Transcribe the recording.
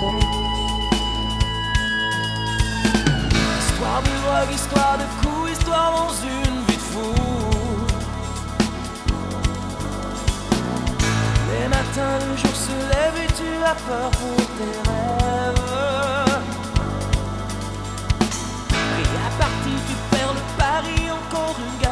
Histoire de drogue, histoire de coups, histoire dans une vie de fou. Les matins, le jour se lève et tu as peur pour tes rêves. Et à partir, tu perds le pari, encore une gare.